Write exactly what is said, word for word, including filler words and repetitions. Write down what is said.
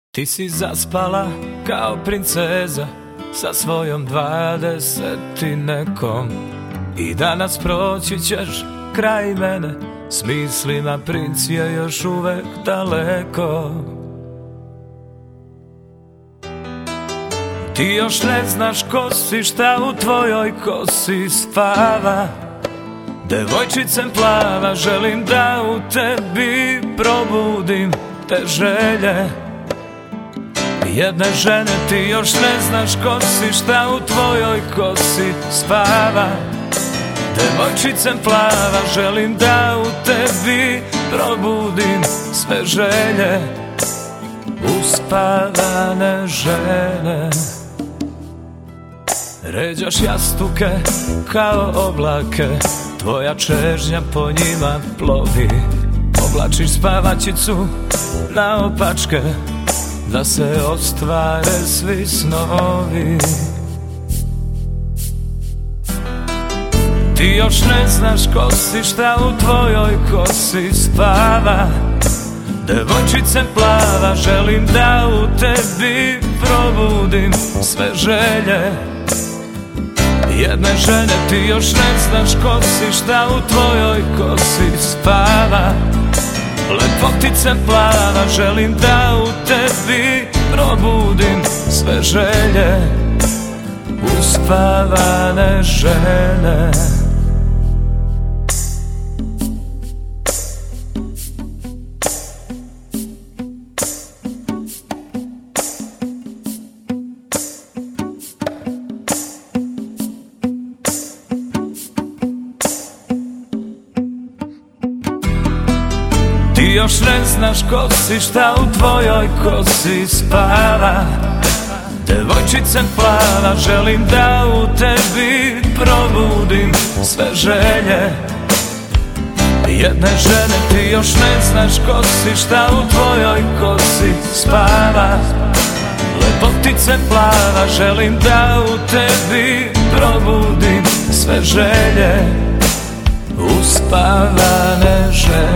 Ti si zaspala kao princeza sa svojom dvadeset i nekom i danas proći ćeš kraj mene, s mislima princ je još uvek daleko. Ti još ne znaš ko si, šta u tvojoj kosi spava. Devojčice plava, želim da u tebi probudim te želje jedne žene. Ti još ne znaš ko si, šta u tvojoj kosi spava. Devojčice plava, želim da u tebi probudim sve želje uspavane žene. Ređaš jastuke kao oblake, tvoja čežnja po njima plovi. Oblačiš spavačicu na opačke da se ostvare svi snovi. Ti još ne znaš ko si, šta u tvojoj kosi spava. Devojčice plava, želim da u tebi probudim sve želje jedne žene. Ti još ne znaš ko si, šta u tvojoj kosi spava. Lepotice plava, želim da u tebi probudim sve želje uspavane žene. Ti još ne znaš ko si, šta u tvojoj kosi spava. Devojčice plava, želim da u tebi probudim sve želje jedne žene. Ti još ne znaš ko si, šta u tvojoj kosi spava. Lepotice plava, želim da u tebi probudim sve želje uspavane žene.